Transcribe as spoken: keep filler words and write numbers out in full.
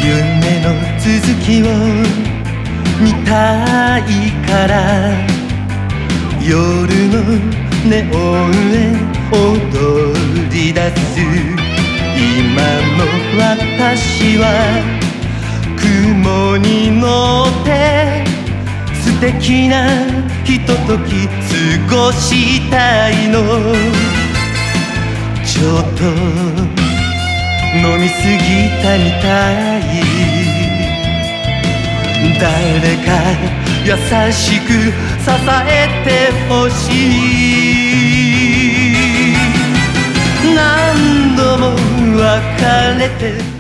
夢の続きを見たいから夜のネオンへ踊り出す。今の私は雲に乗って素敵なひととき過ごしたいの。ちょっと飲みすぎたみたい。誰か優しく支えてほしい。何度も別れて